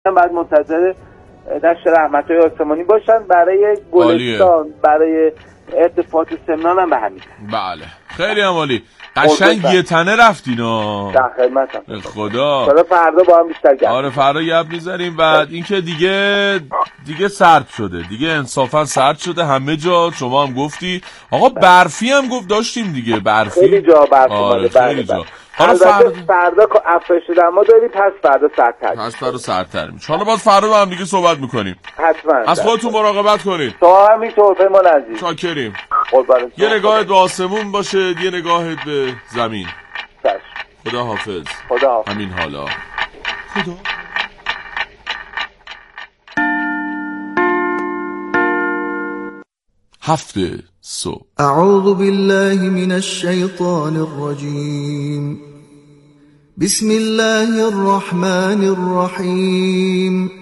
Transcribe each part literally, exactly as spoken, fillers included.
بعد منتظر نشر رحمت‌های آسمانی باشن برای گلستان، برای ارتفاعات سمنان هم به همین. بله خیلی عالی. قشنگ یه تنه رفتین ها. در خدمتم. خدا. حالا فردا با هم بیشتر گپ. آره فردا گپ می‌زنیم. بعد اینکه دیگه دیگه سرد شده. دیگه انصافا سرد شده همه جا. شما هم گفتی. آقا برفی هم گفت داشتیم دیگه. برفی. خیلی جا برف آره اومده. خیلی جا. حالا فردا فردا افزایش دما داری، پس فردا سردتر. پس فردا سردتر میشه. حالا باز فردا با هم دیگه صحبت می‌کنیم. حتما. از خودتون مراقبت کنید. تو هم اینطور پیمان عزیز. شاکریم. قربانت. یه نگاهت به آسمون باشه، یه نگاهت به زمین. باش. خدا حافظ. خدا حافظ. همین حالا. خدا. هفته صبح. اعوذ بالله من الشیطان الرجیم. بسم الله الرحمن الرحیم.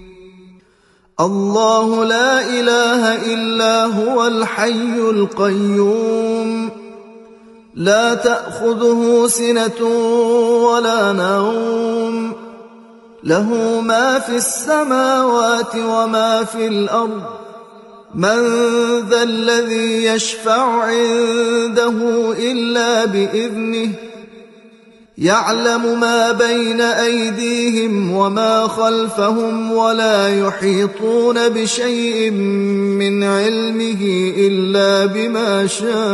الله لا إله إلا هو الحي القيوم لا تأخذه سنة ولا نوم له ما في السماوات وما في الأرض من ذا الذي يشفع عنده إلا بإذنه يعلم ما بين أيديهم وما خلفهم ولا يحيطون بشيء من علمه إلا بما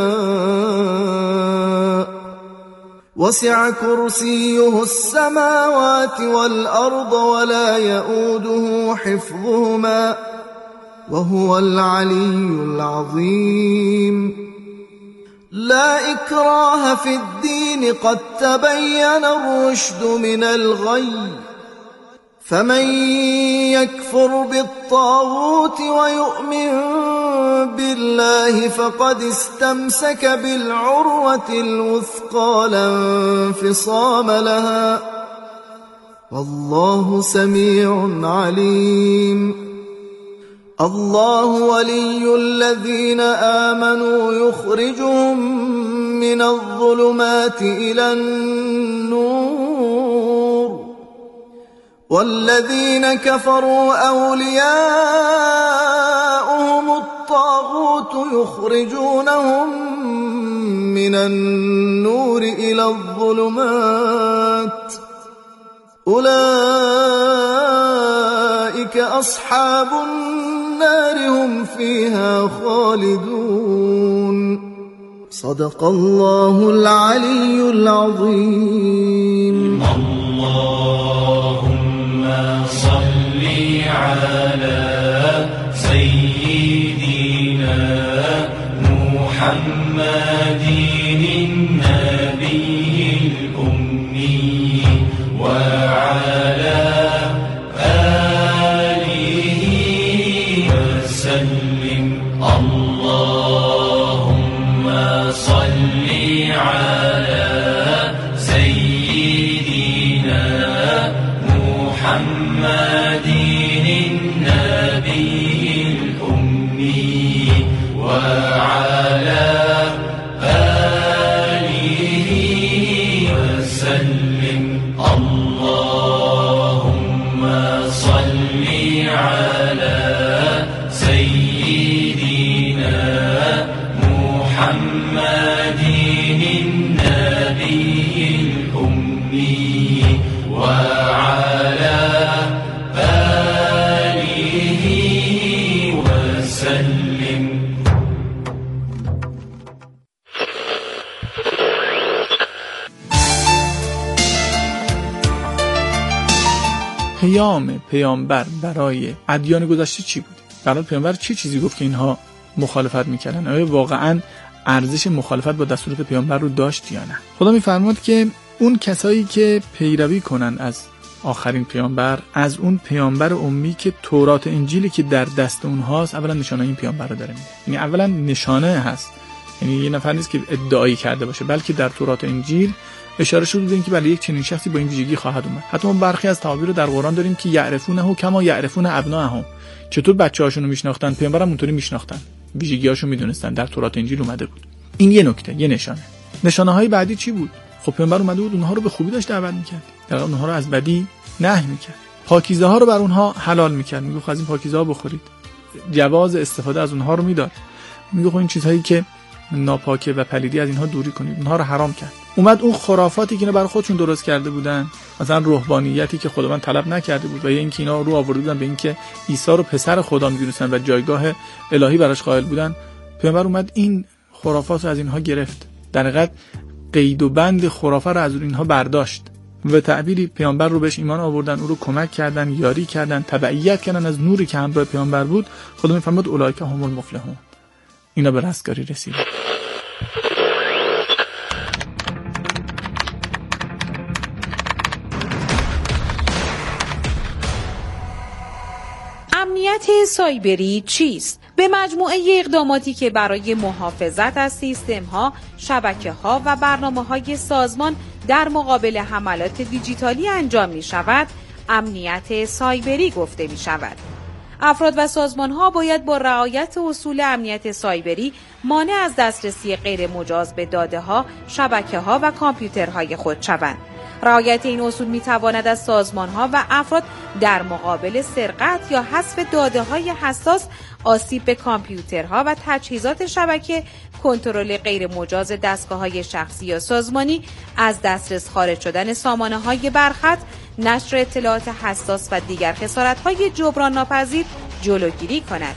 شاء وسع كرسيه السماوات والأرض ولا يؤوده حفظهما وهو العلي العظيم. لا إكراه في الدين قد تبين الرشد من الغي فمن يكفر بالطاغوت ويؤمن بالله فقد استمسك بالعروة الوثقى لا انفصام لها والله سميع عليم. الله ولي الذين آمنوا يخرجهم من الظلمات إلى النور والذين كفروا أولياؤهم الطاغوت يخرجونهم من النور إلى الظلمات أولئك أصحاب النار هم فيها خالدون. صدق الله العلي العظيم. اللهم صل على سيدنا محمد النبي الأمي وعلى آله وسلم. اللهم صل على سيدنا محمد النبي الأمي وعلى آله وسلم. اللهم صل على سيدنا محمد النبي الأمي وعلى آله وسلم. پیام پیامبر برای ادیان گذشته چی بود؟ برای پیامبر چه چی چیزی گفت که اینها مخالفت میکردن؟ آیا واقعاً ارزش مخالفت با دستورات پیامبر رو داشت یا نه؟ خدا میفرماد که اون کسایی که پیروی کنن از آخرین پیامبر، از اون پیامبر امی که تورات انجیلی که در دست اونهاست، اولا نشانه این پیامبر رو داره میده. یعنی اولا نشانه هست، یعنی یه نفر نیست که ادعایی کرده باشه، بلکه در تورات انجیل اشاره شده به اینکه برای یک چنین شخصی با این ویژگی خواهد اومد. حتی ما برخی از تعابیر رو در قرآن داریم که یعرفونه کما یعرفون ابناءهم. چطور بچه‌هاشون رو میشناختن، پیامبرم اونطوری میشناختن، ویژگی‌هاشو میدونستن، در تورات انجیل اومده بود. این یه نکته، یه نشانه. نشانه‌های بعدی چی بود؟ خب پیامبر اومده بود اونها رو به خوبی داشت دعوت می‌کرد، در اونها رو از بدی نهی می‌کرد. پاکیزه ها رو بر اونها حلال میکرد، میگه از این پاکیزه ها بخورید، جواز استفاده از اونها رو میداد، میگه خب این چیزهایی که ناپاکه و پلیدی از اینها دوری کنید، اونها رو حرام کرد. اومد اون خرافاتی که اینا برای خودشون درست کرده بودن، مثلا رهبانیتی که خداوند طلب نکرده بود و یا اینکه اینا رو آورده بودن به اینکه عیسی رو پسر خدا می‌دونستن و جایگاه الهی براش قائل بودن، پیامبر اومد این خرافات رو از اینها گرفت، در حقیقت قید و بند خرافه رو از اینها برداشت و تعبیری پیامبر رو بهش ایمان آوردن، او رو کمک کردن، یاری کردن، تبعیت کردن از نوری که همراه پیامبر بود. خدا میفرماد اولئک هم المفلحون، اینا به رستگاری رسیدن. امنیت سایبری چیست؟ به مجموعه اقداماتی که برای محافظت از سیستم‌ها، شبکه‌ها و برنامه‌های سازمان در مقابل حملات دیجیتالی انجام می‌شود، امنیت سایبری گفته می‌شود. افراد و سازمان‌ها باید با رعایت اصول امنیت سایبری مانع از دسترسی غیر مجاز به داده‌ها، شبکه‌ها و کامپیوترهای خود شوند. رعایت این اصول می‌تواند از سازمان‌ها و افراد در مقابل سرقت یا حذف داده‌های حساس، آسیب به کامپیوترها و تجهیزات شبکه، کنترل غیر مجاز دستگاه‌های شخصی یا سازمانی، از دسترس خارج شدن سامانه‌های برخط، نشر اطلاعات حساس و دیگر خسارت‌های جبران ناپذیر جلوگیری کند.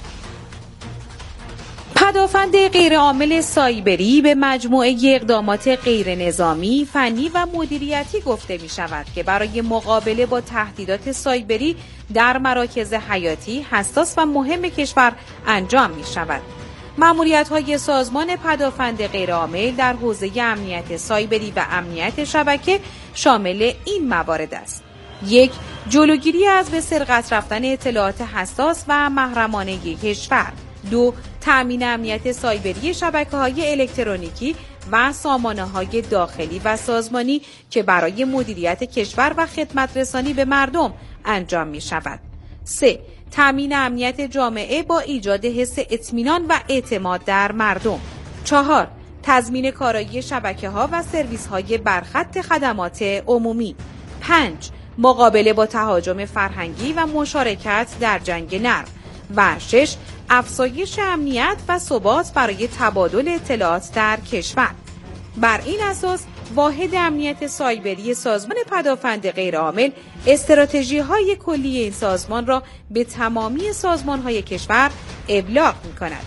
پدافند غیرعامل سایبری به مجموعه اقدامات غیر نظامی، فنی و مدیریتی گفته می شود که برای مقابله با تهدیدات سایبری در مراکز حیاتی، حساس و مهم کشور انجام می شود. مأموریت‌های سازمان پدافند غیرعامل در حوزه امنیت سایبری و امنیت شبکه شامل این موارد است: یک، جلوگیری از به سرقت رفتن اطلاعات حساس و محرمانه کشور. دو، تأمین امنیت سایبری شبکه‌های الکترونیکی و سامانه‌های داخلی و سازمانی که برای مدیریت کشور و خدمت رسانی به مردم انجام می‌شود. سه، تأمین امنیت جامعه با ایجاد حس اطمینان و اعتماد در مردم. چهار، تضمین کارایی شبکه‌ها و سرویس‌های برخط خدمات عمومی. پنج، مقابله با تهاجم فرهنگی و مشارکت در جنگ نرم. و شش، افزایش امنیت و ثبات برای تبادل اطلاعات در کشور. بر این اساس واحد امنیت سایبری سازمان پدافند غیرعامل استراتژی‌های کلی این سازمان را به تمامی سازمان‌های کشور ابلاغ می‌کند.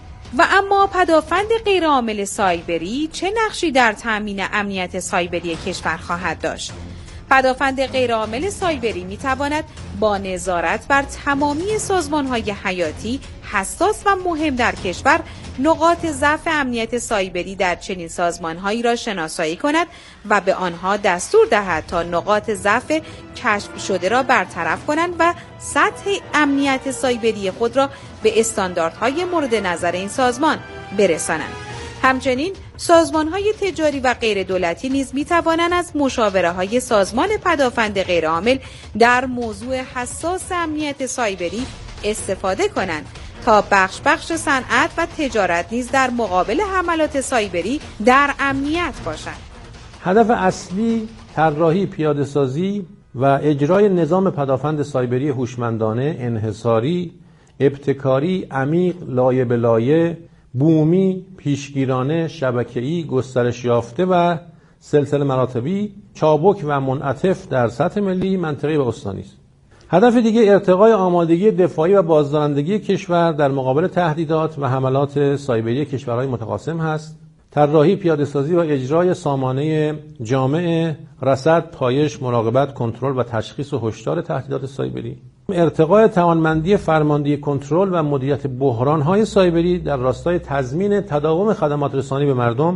و اما پدافند غیرعامل سایبری چه نقشی در تأمین امنیت سایبری کشور خواهد داشت؟ پدافند غیرعامل سایبری می‌تواند با نظارت بر تمامی سازمان‌های حیاتی، حساس و مهم در کشور نقاط ضعف امنیت سایبری در چنین سازمان‌هایی را شناسایی کند و به آنها دستور دهد تا نقاط ضعف کشف شده را برطرف کنند و سطح امنیت سایبری خود را به استانداردهای مورد نظر این سازمان برسانند. همچنین سازمان‌های تجاری و غیر دولتی نیز می‌توانند از مشاوره‌های سازمان پدافند غیرعامل در موضوع حساس امنیت سایبری استفاده کنند تا بخش بخش صنعت و تجارت نیز در مقابل حملات سایبری در امنیت باشند. هدف اصلی طراحی، پیاده‌سازی و اجرای نظام پدافند سایبری هوشمندانه، انحصاری، ابتکاری، عمیق، لایه به لایه، بومی، پیشگیرانه، شبکه‌ای، گسترش یافته و سلسله مراتبی، چابک و منعطف در سطح ملی، منطقه‌ای و استانی است. هدف دیگه ارتقای آمادگی دفاعی و بازدارندگی کشور در مقابل تهدیدات و حملات سایبری کشورهای متقاسم هست. طراحی، پیاده‌سازی و اجرای سامانه جامع رصد، پایش، مراقبت، کنترل و تشخیص و هشدار تهدیدات سایبری. ارتقای توانمندی فرماندهی کنترل و مدیریت بحران‌های سایبری در راستای تضمین تداوم خدمات رسانی به مردم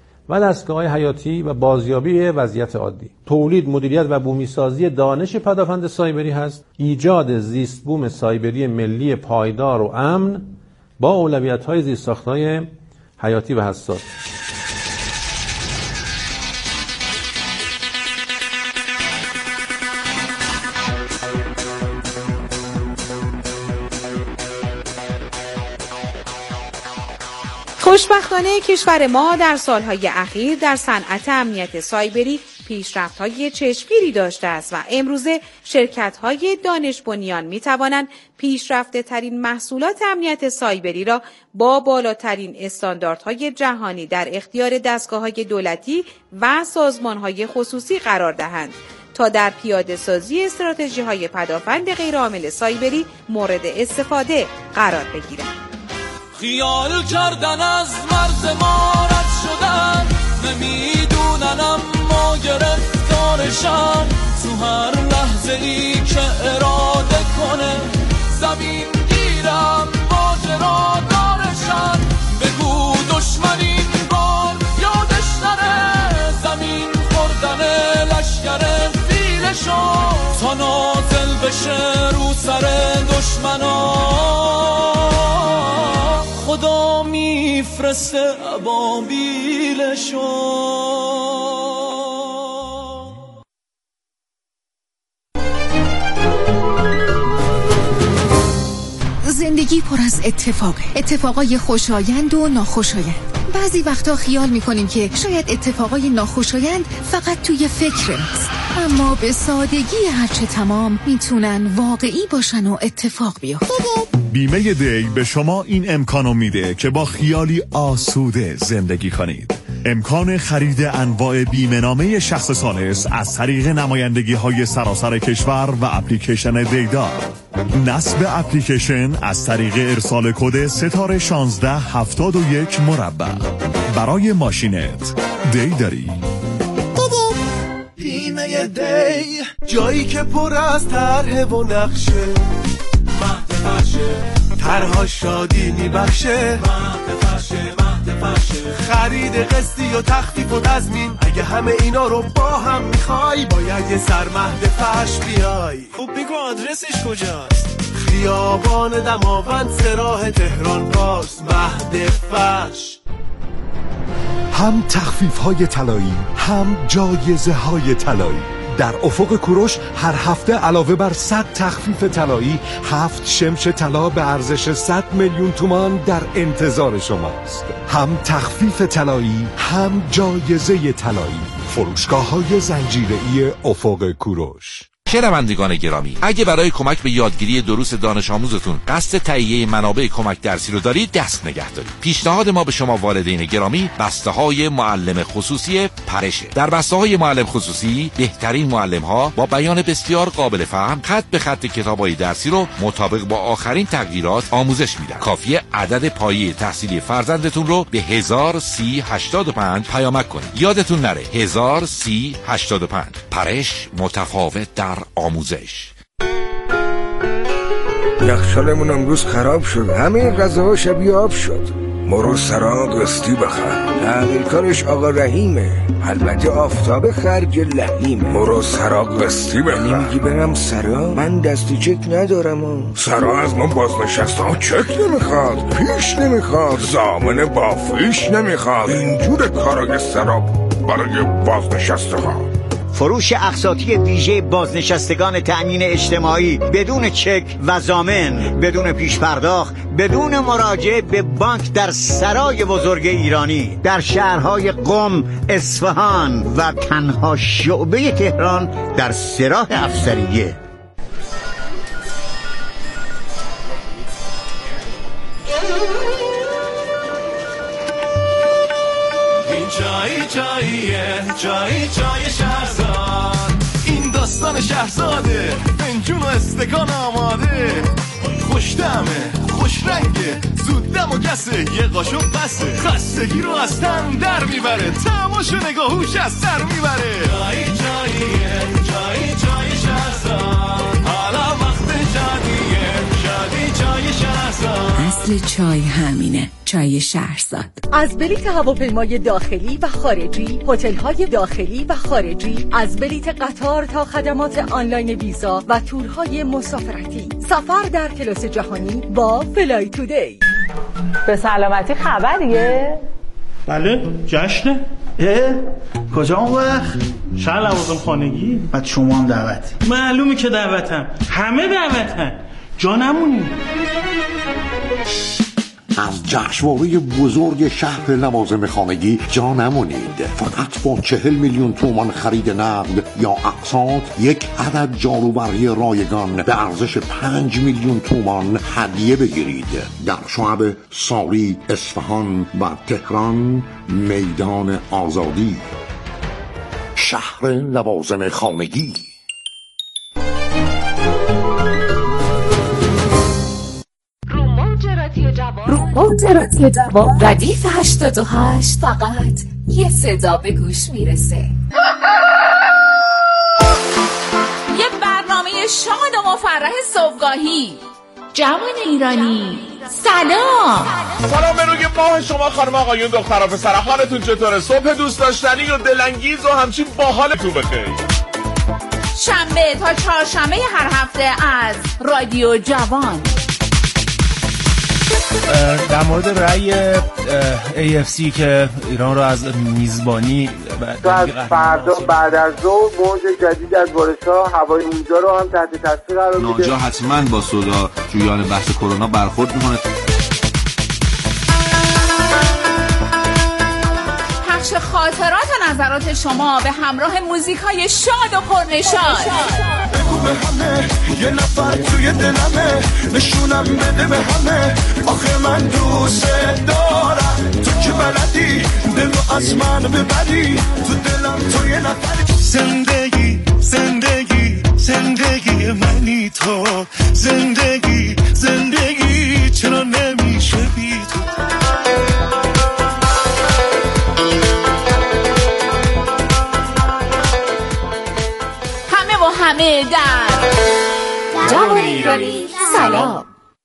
و دستگاه‌های حیاتی و بازیابی وضعیت عادی. تولید، مدیریت و بومیسازی دانش پدافند سایبری هست. ایجاد زیست بوم سایبری ملی پایدار و امن با اولویت‌های زیرساخت‌های حیاتی و حساس. خوشبختانه کشور ما در سالهای اخیر در صنعت امنیت سایبری پیشرفت‌های چشمگیری داشته است و امروزه شرکت‌های دانش بنیان می‌توانند پیشرفته‌ترین محصولات امنیت سایبری را با بالاترین استانداردهای جهانی در اختیار دستگاه‌های دولتی و سازمان‌های خصوصی قرار دهند تا در پیاده سازی استراتژی‌های پدافند غیرعامل سایبری مورد استفاده قرار بگیرند. خیال کردن از مرز ما رد شدن، نمیدونن اما گرفتارشن، تو هر لحظه ای که اراده کنه زمین گیرم ماجرا دارشن. بگو دشمن این بار یادش نره، زمین خوردن لشکر فیلشو تا نازل بشه رو سر دشمنا. خدا میفرسته ابابیلشو. زندگی پر از اتفاقه، اتفاقای خوشایند و ناخوشایند. بعضی وقتا خیال میکنیم که شاید اتفاقای ناخوشایند فقط توی فکر ماست، اما به سادگی هرچه تمام میتونن واقعی باشن و اتفاق بیفته. بیمه دی به شما این امکانو میده که با خیالی آسوده زندگی کنید. امکان خرید انواع بیمه نامه شخص ثالث از طریق نمایندگی های سراسر کشور و اپلیکیشن دیدار. نصب اپلیکیشن از طریق ارسال کد ستاره شانزده هفتاد و یک مربع. برای ماشینت دی داری. بیمه دی، جایی که پر از طرح و نقشه، مهد فرشه، طرها شادی میبخشه، مهد فرشه، مهد فرشه، خرید قسطی و تخفیف و تضمین. اگه همه اینا رو با هم میخوای باید یه سر مهد فرش بیای. خب بگو آدرسش کجاست؟ خیابان دماوند سراح تهران پارس، مهد فرش. هم تخفیف های طلایی، هم جایزه های طلایی. در افق کوروش هر هفته علاوه بر صد تخفیف طلایی، هفت شمش طلا به ارزش صد میلیون تومان در انتظار شماست. هم تخفیف طلایی، هم جایزه طلایی. فروشگاه‌های زنجیره‌ای افق کوروش. شنوندگان گرامی، اگه برای کمک به یادگیری دروس دانش آموزتون قصد تهیه منابع کمک درسی رو دارید، دست نگه دارید. پیشنهاد ما به شما والدین گرامی بسته‌های معلم خصوصی پرشه. در بسته‌های معلم خصوصی بهترین معلم‌ها با بیان بسیار قابل فهم خط به خط کتاب‌های درسی رو مطابق با آخرین تغییرات آموزش میدن. کافیه عدد پایه تحصیلی فرزندتون رو به هزار و سی هشتاد و پنج پیامک کنید. یادتون نره هزار و سی هشتاد و پنج. پرش متفاوت در آموزش. یخچالمون امروز خراب شد، همه غذاها شبیه آب شد. مرو سرا قسطی بخر، تعمیر کارش آقا رحیمه، البته آفتاب خرج لحیمه. مرو سرا قسطی بخر. یعنی میگی برم سرا؟ من دستی چک ندارم و. سرا از ما بازنشسته ها چک نمیخواد، پیش نمیخواد، ضامن با فیش نمیخواد. اینجور کارای سرا برای بازنشسته ها. فروش اقساطی ویژه بازنشستگان تأمین اجتماعی بدون چک و ضامن، بدون پیش پرداخت، بدون مراجعه به بانک در سرای بزرگ ایرانی در شهرهای قم، اصفهان و تنها شعبه تهران در سراح افسریه. جایی جاییه، جایی جای شهرزاد. این داستان شهرزاده، فنجون و استکان آماده. خوش دمه، خوش رنگه، زود دم و کسه، یه قاشق بسه. خستگی رو از تن در میبره، تماش و نگاهوش از سر میبره. جایی جاییه، جایی جای شهرزاد. حالا وقت جادیه، جادی جای شهرزاد. اصل چای همینه، چای شهرزاد. از بلیت هواپیمای داخلی و خارجی، هتل‌های داخلی و خارجی، از بلیت قطار تا خدمات آنلاین ویزا و تورهای مسافرتی، سفر در کلاس جهانی با فلای تودی. به سلامتی خبریه؟ بله، جشنه. اه؟ کجا اون وقت؟ شهر لوازم خانگی. بعد شما هم دعوت. معلومه که دعوتم، همه دعوتن، جا نمونی. از جشنواره بزرگ شهر لوازم خانگی جا نمونید. فقط با چهل میلیون تومان خرید نقد یا اقساط یک عدد جاروبرقی رایگان به ارزش پنج میلیون تومان هدیه بگیرید. در شعب ساری، اصفهان و تهران میدان آزادی. شهر لوازم خانگی. رو موج رادیو جوان ردیف هشتاد و هشت فقط یه صدا به گوش میرسه. یه برنامه شاد و مفرح صبحگاهی. جوان ایرانی سلام. سلام به روی ماه شما خانم آقایون دختر و پسر، حالتون چطوره؟ صبح دوست داشتنی و دلانگیز و همچین باحالتون بخیر. شنبه تا چهارشنبه هر هفته از رادیو جوان. در مورد رأی ای اف سی که ایران رو از میزبانی از فردا بعد از ظهر موج جدید از بارش‌ها هوای اونجا رو هم تحت تاثیر قرار میده. ناجا حتما با صدا جویان بحث کرونا برخورد میکنه. پخش خاطرات و نظرات شما به همراه موزیک‌های شاد و پرنشاط. بگو به همه یه نفر توی دلمه، نشونم بده به همه آخه من دوست دارم. تو که بلدی دلو از من ببری، تو دلم تو یه نفری. زندگی زندگی زندگی منی تو، زندگی زندگی چرا نمیشه بی تو. همه در جوان ایرانی سلام.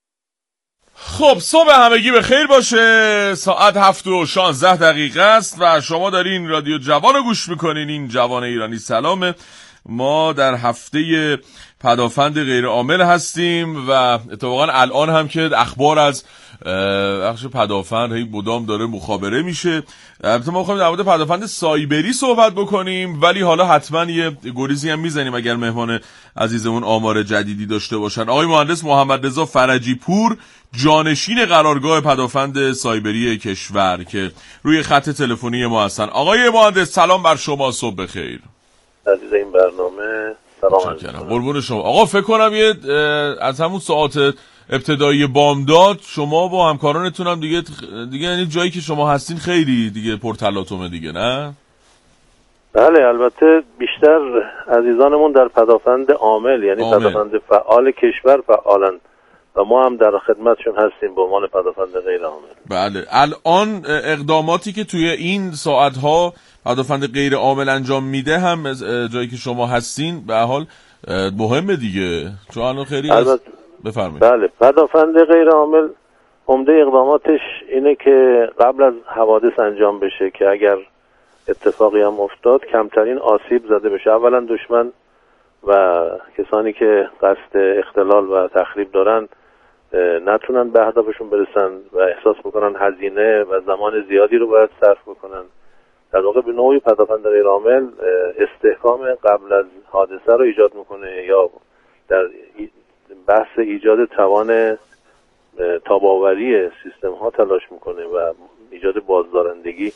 خب صبح همگی به خیر باشه. ساعت هفت و شانزده دقیقه است و شما دارین رادیو جوان رو گوش میکنین. این جوان ایرانی سلامه. ما در هفته پدافند غیر عامل هستیم و اتفاقا الان هم که اخبار از بخش پدافند هی مدام داره مخابره میشه. البته ما می‌خوایم در مورد پدافند سایبری صحبت بکنیم، ولی حالا حتما یه گریزی هم میزنیم اگر مهمان عزیزمون آمار جدیدی داشته باشن. آقای مهندس محمد رضا فرجی پور، جانشین قرارگاه پدافند سایبری کشور که روی خط تلفنی ما هستن. آقای مهندس سلام بر شما، صبح بخیر. عزیز این برنامه سلام علیکم. قربون شما. آقا فکر کنم یه از همون ساعت ابتدایی بامداد شما با همکارانتون هم دیگه دیگه یعنی جایی که شما هستین خیلی دیگه پرتلاطمه دیگه، نه؟ بله البته بیشتر عزیزانمون در پدافند عامل یعنی عامل. پدافند فعال کشور فعالن و ما هم در خدمتشون هستیم به عنوان پدافند غیر عامل. بله الان اقداماتی که توی این ساعت‌ها پدافند غیر عامل انجام میده هم جایی که شما هستین به حال مهمه دیگه، چون الان خیلی از... بفرمایید. بله پدافند غیر عامل عمده اقداماتش اینه که قبل از حوادث انجام بشه که اگر اتفاقی هم افتاد کمترین آسیب زده بشه. اولا دشمن و کسانی که قصد اختلال و تخریب دارن نتونن به هدفشون برسن و احساس بکنن هزینه و زمان زیادی رو باید صرف بکنن. در واقع به نوعی پدافند غیر عامل استحکام قبل از حادثه رو ایجاد میکنه یا در بحث ایجاد توان تاب‌آوری سیستم ها تلاش میکنه و ایجاد بازدارندگی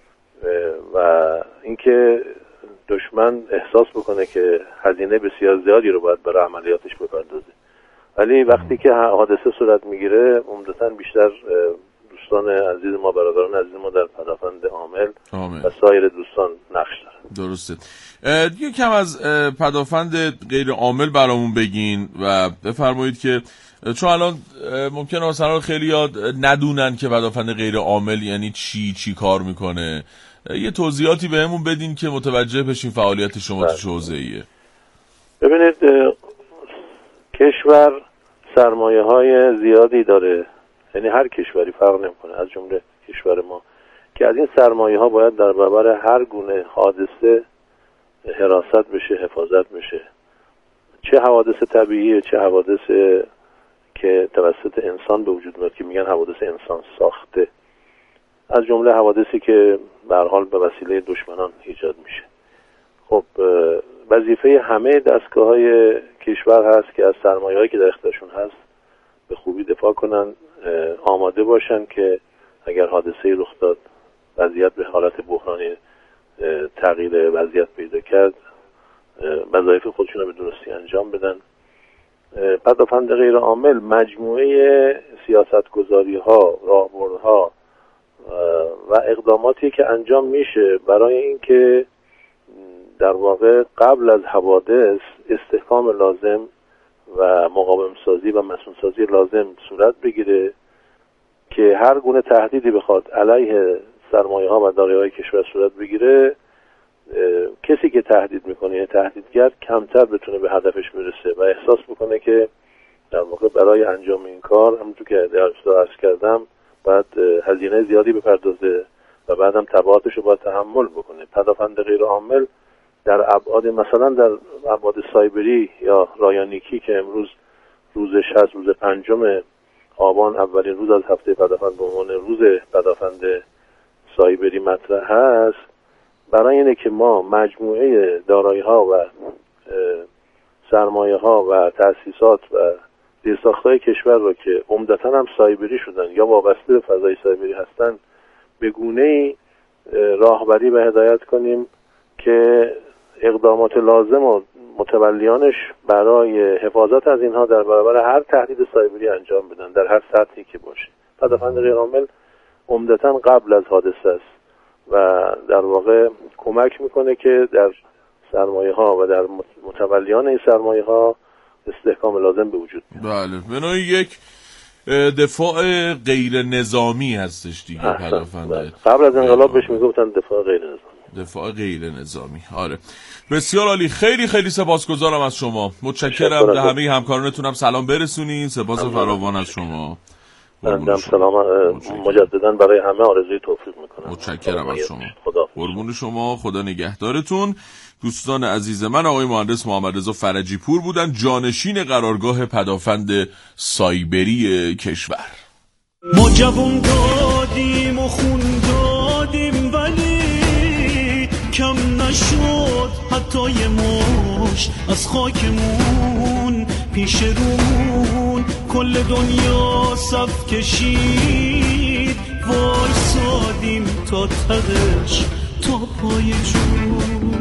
و اینکه دشمن احساس بکنه که هزینه بسیار زیادی رو باید برای عملیاتش بپردازه. ولی وقتی که حادثه صورت میگیره عمدتاً بیشتر دوستان عزیز ما، برادران عزیز ما در پدافند عامل و سایر دوستان نقش دارن. درسته. دیگه کم از پدافند غیر عامل برامون بگین و بفرمایید که چون الان ممکنه مثلا خیلی یاد ندونن که پدافند غیر عامل یعنی چی چی کار میکنه. یه توضیحاتی بهمون بدین که متوجه بشیم فعالیت شما تو حوزه ایه. ببینید کشور سرمایه های زیادی داره، یعنی هر کشوری فرق نمیکنه از جمله کشور ما، که از این سرمایه ها باید در برابر هر گونه حادثه حراست بشه، حفاظت بشه، چه حوادث طبیعی چه حوادث که توسط انسان به وجود میاد که میگن حوادث انسان ساخته، از جمله حوادثی که به هر حال به وسیله دشمنان ایجاد میشه. خب وظیفه همه دستگاه‌های کشور هست که از سرمایه‌هایی که در اختیارشون هست به خوبی دفاع کنن، آماده باشن که اگر حادثه‌ای رخ داد، وضعیت به حالت بحرانی تغییر وضعیت پیدا کرد، وظایف خودشون رو به درستی انجام بدن. پدافند غیر عامل مجموعه سیاست‌گذاری‌ها، راهبردها و اقداماتی که انجام میشه برای اینکه در واقع قبل از حوادث استحکام لازم و مقاوم سازی و مسئول سازی لازم صورت بگیره که هر گونه تهدیدی بخواد علیه سرمایه ها و دارایی های کشور صورت بگیره، کسی که تهدید میکنه یا تهدیدگر کمتر بتونه به هدفش برسه و احساس بکنه که در واقع برای انجام این کار، همونطور که در ابتدا عرض کردم، باید هزینه زیادی بپردازه و بعدم تبعاتش رو باید تحمل بکنه. پدافند غیر عامل در ابعاد، مثلا در ابعاد سایبری یا رایانیکی که امروز روزش هست، روز پنجم آبان، اولین روز از هفته پدافند به عنوان روز پدافند سایبری مطرح هست، برای اینه که ما مجموعه دارایی ها و سرمایه ها و تأسیسات و زیرساخت‌های کشور رو که عمدتاً هم سایبری شدن یا وابسته به فضای سایبری هستن، به گونه‌ای راهبری و هدایت کنیم که اقدامات لازم و متولیانش برای حفاظت از اینها در برابر هر تهدید سایبری انجام بدن، در هر سطحی که باشه. پدافند غیر عامل عمدتاً قبل از حادثه است و در واقع کمک میکنه که در سرمایه ها و در متولیان این سرمایه ها استحکام لازم به وجود بیاد. بله، به نوعی یک دفاع غیر نظامی هستش دیگه پدافند. قبل از انقلاب بهش میگفتن دفاع غیر نظامی. دفاع غیر نظامی. آره، بسیار عالی. خیلی خیلی سپاسگزارم از شما. متشکرم. به همه همکارانتونم سلام برسونین. سپاس فراوان از شما. بندم سلام مجددا برای همه آرزوی توفیق میکنم. متشکرم از شما. قربون شما. خدا نگهدارتون. دوستان عزیز من، آقای مهندس محمد رضا فرجی پور بودن، جانشین قرارگاه پدافند سایبری کشور. ما جوان دادیم و خون دادیم ولی کم نشد حتی یه مشت از خاکمون، پیش رومون کل دنیا صف کشید، وای سادیم تا تهش تا پای جون.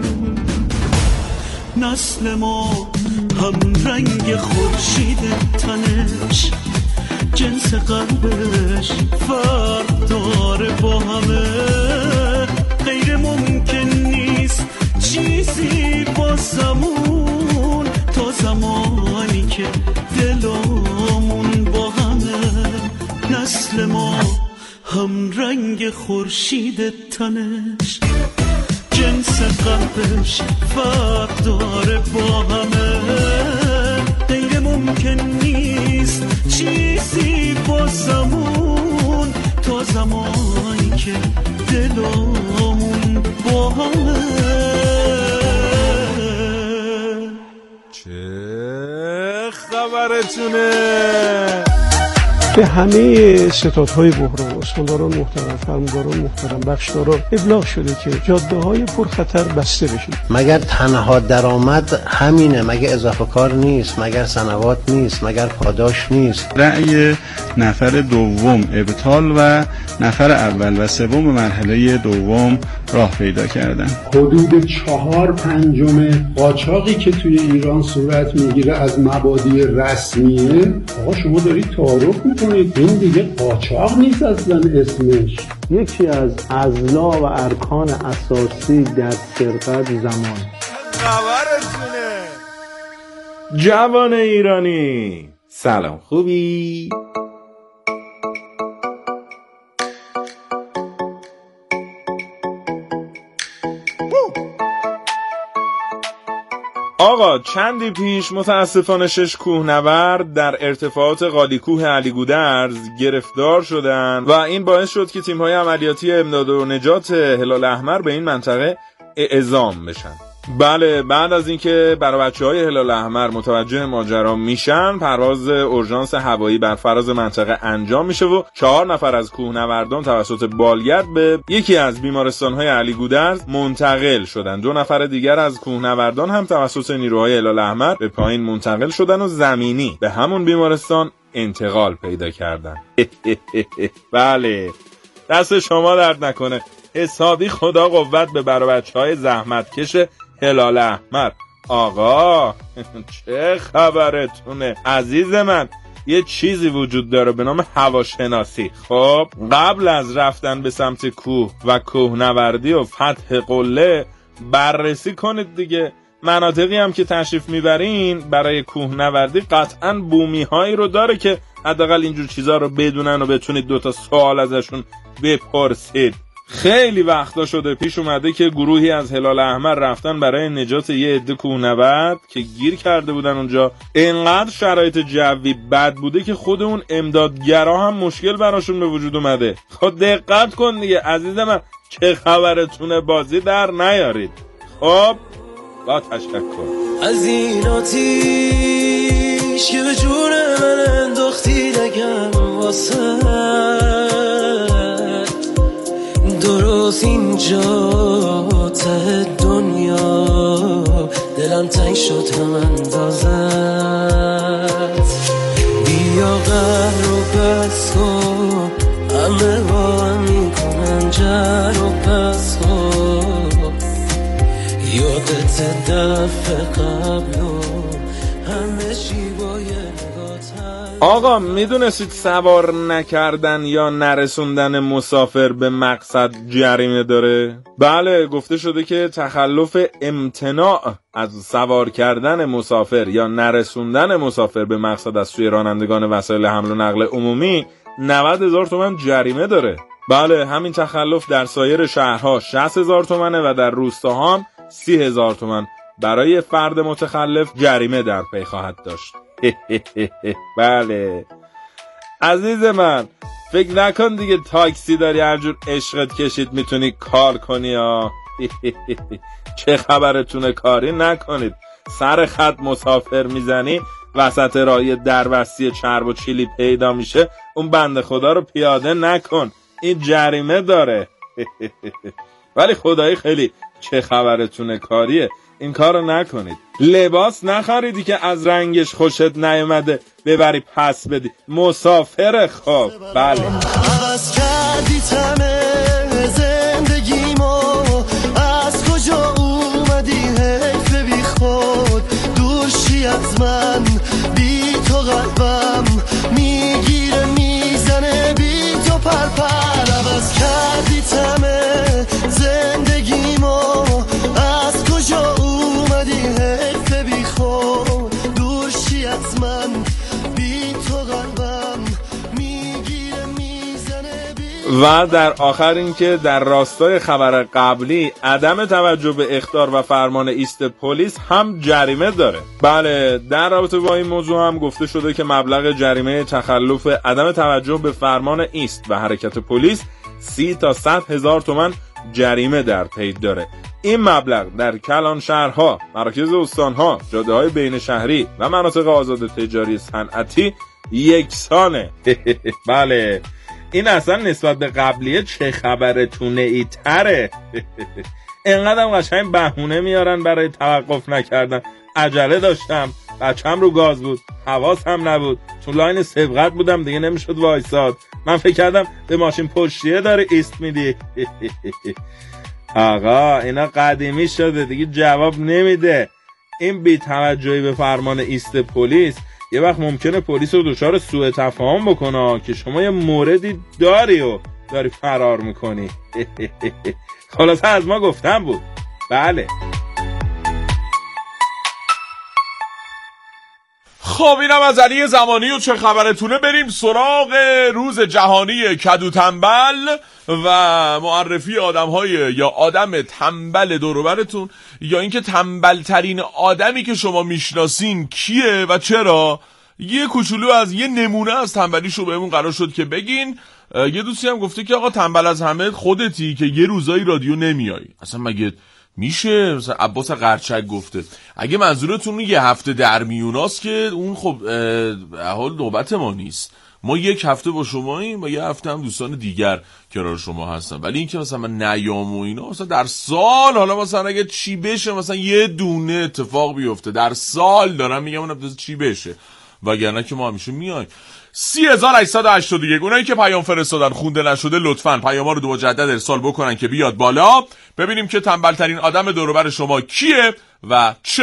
نسل ما هم رنگ خورشید تنش، جنس قلبش فرق داره با همه، غیر ممکن نیست چیزی با زمون، تا زمانی که دلامون با همه. نسل ما هم رنگ خورشید تنش، جنس قلبش فرق داره با همه، غیر ممکن نیست چیزی با زمون، تا زمانی که دلامون با همه. چه خبرتونه؟ به همه ستادهای بحران، استانداران محترم، فرمانداران محترم، بخشداران ابلاغ شده که جاده های پرخطر بسته بشه. مگر تنها درآمد همینه؟ مگر اضافه کار نیست؟ مگر سنوات نیست؟ مگر پاداش نیست؟ رأی نفر دوم ابطال و نفر اول و سوم مرحله دوم راه پیدا کردن. حدود چهار پنجم قاچاقی که توی ایران صورت میگیره از مبادی رسمیه. آقا شما دارید تعارف میکنید، این دیگه قاچاق نیست اصلا اسمش. یکی از اضلاع و ارکان اساسی در سرقت زمان. خبرتونه؟ جوان ایرانی سلام، خوبی؟ آقا چندی پیش متاسفانه شش کوهنورد در ارتفاعات قالیکوه علیگودرز گرفتار شدند و این باعث شد که تیم‌های عملیاتی امداد و نجات هلال احمر به این منطقه اعزام بشن. بله، بعد از اینکه برای بچه‌های هلال احمر متوجه ماجرا میشن، پرواز اورژانس هوایی بر فراز منطقه انجام میشه و چهار نفر از کوهنوردان توسط بالگرد به یکی از بیمارستان‌های علیگودرز منتقل شدن. دو نفر دیگر از کوهنوردان هم توسط نیروهای هلال احمر به پایین منتقل شدن و زمینی به همون بیمارستان انتقال پیدا کردن. بله دست شما درد نکنه، حسابی خدا قوت به برای بچه های زحمتکش هلال احمر. آقا چه خبرتونه عزیز من؟ یه چیزی وجود داره به نام هواشناسی. خب قبل از رفتن به سمت کوه و کوهنوردی و فتح قله بررسی کنید دیگه. مناطقی هم که تشریف میبرین برای کوهنوردی قطعاً بومی هایی رو داره که حداقل اینجور چیزا رو بدونن و بتونید دوتا سوال ازشون بپرسید. خیلی وقتا شده پیش اومده که گروهی از هلال احمر رفتن برای نجات یه عده کوهنورد که گیر کرده بودن اونجا. اینقدر شرایط جوی بد بوده که خود اون امدادگرا هم مشکل براشون به وجود اومده. خب دقت کن دیگه عزیز من، چه خبرتونه بازی در نیارید. خب با تشکر از این آتیش که به جون من انداختی نگم واسه درست اینجا ته دنیا دلم تنگ شد هم اندازت. بیا قهر و بس کن همه با هم میکنن جر و بس کن. یادت دفعه قبل و همه چی با یه آقا میدونستید سوار نکردن یا نرسوندن مسافر به مقصد جریمه داره؟ بله گفته شده که تخلف امتناع از سوار کردن مسافر یا نرسوندن مسافر به مقصد از سوی رانندگان وسایل حمل و نقل عمومی نود هزار تومان جریمه داره. بله همین تخلف در سایر شهرها شصت هزار تومنه و در روستاها هم سی هزار تومان برای فرد متخلف جریمه در پی خواهد داشت. بله عزیز من، فکر نکن دیگه تاکسی داری هر جور عشقت کشید میتونی کار کنی ها. چه خبرتونه کاری نکنید. سر خط مسافر میزنی وسط راه دربستی چرب و چیلی پیدا میشه، اون بنده خدا رو پیاده نکن، این جریمه داره. ولی خدایی خیلی چه خبرتونه کاریه، این کارو نکنید. لباس نخریدی که از رنگش خوشت نیومده ببری پس بدی، مسافر. خب بله عوض کردی تمه زندگیمو، از کجا اومدی حیف بی خود، دوشی از من بی تو قلبم میگیره میزنه بی تو پرپر. عوض کردی تمه زندگیمو، از کجا اومدی حیف بی خود، دوشی از من بی تو قلبم میگیره میزنه بی. و در آخر این که در راستای خبر قبلی عدم توجه به اخطار و فرمان ایست پلیس هم جریمه داره. بله در رابطه با این موضوع هم گفته شده که مبلغ جریمه تخلف عدم توجه به فرمان ایست و حرکت پلیس سی تا صد هزار تومان جریمه در پی داره. این مبلغ در کلان شهرها، مراکز استانها، جاده‌های بین شهری و مناطق آزاد تجاری صنعتی یکسانه. بله این اصلا نسبت به قبلیه چه خبرتونه ای تره. اینقدر قشنگ بهونه میارن برای توقف نکردن. عجله داشتم، بچم رو گاز بود، حواسم نبود، تو لاین سبقت بودم دیگه نمیشد وایساد، من فکر کردم به ماشین پشتیه داره ایست میدی. آقا اینا قدیمی شده دیگه جواب نمیده. این بی توجهی به فرمان ایست پلیس یه وقت ممکنه پلیس رو دچار سوء تفاهم بکنه که شما یه موردی داری و داری فرار میکنی. خلاصه از ما گفتم بود. بله خب اینم از علی زمانی و چه خبرتونه. بریم سراغ روز جهانی کدو تنبل و معرفی آدم‌های یا آدم تنبل دور و برتون، یا اینکه تنبل ترین آدمی که شما میشناسین کیه و چرا. یه کوچولو از یه نمونه از تنبلیشو بهمون قرار شد که بگین. یه دوستی هم گفته که آقا تنبل از همه خودتی که یه روزایی رادیو نمیای. اصلا مگه میشه؟ مثلا عباس قرچک گفته اگه منظورتون یه هفته در میوناست که اون خب حال نوبت ما نیست، ما یک هفته با شماییم و یه هفته هم دوستان دیگر کنار شما هستن. ولی این که مثلا من نیام و اینا، مثلا در سال حالا مثلا اگه چی بشه، مثلا یه دونه اتفاق بیفته در سال، دارم میگم اون چی بشه، وگرنه که ما همیشه میایم. سی هزار و هشتصد و هشتاد و یک. اونایی که پیام فرستادن خونده نشده لطفاً پیاما رو دو مجدد ارسال بکنن که بیاد بالا، ببینیم که تنبل ترین آدم دور و بر شما کیه و چه